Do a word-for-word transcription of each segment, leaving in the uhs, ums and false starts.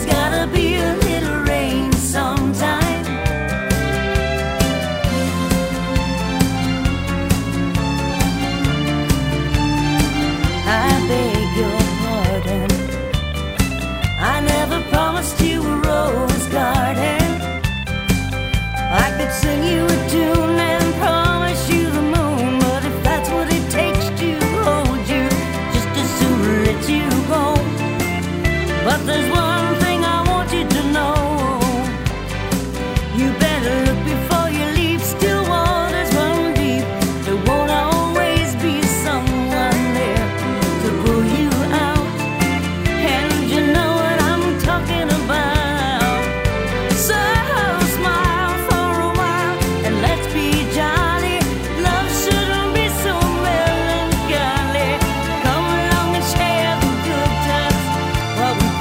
There's gotta be a little rain sometime. I beg your pardon, I never promised you a rose garden. I could sing you a tune and promise you the moon, but if that's what it takes to hold you, just as soon let you go. But there's one thing I want you to know, you better look before you leave. Still waters run deep, there won't always be someone there to pull you out, and you know what I'm talking about. So smile for a while and let's be jolly. Love shouldn't be so melancholy. Come along and share the good times while we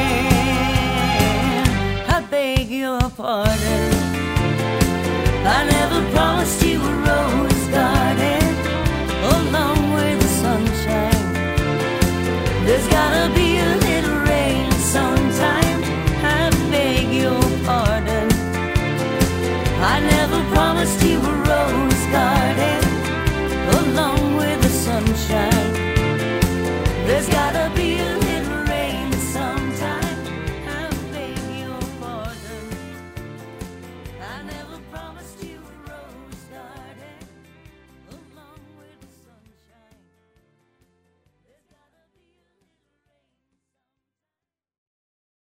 can. I beg your pardon, I never promised you a rose garden along with the sunshine. There's gotta be a little rain sometime. I beg your pardon, I never promised you a rose garden along with the sunshine. There's gotta be a little rain sometime. I beg your pardon, I never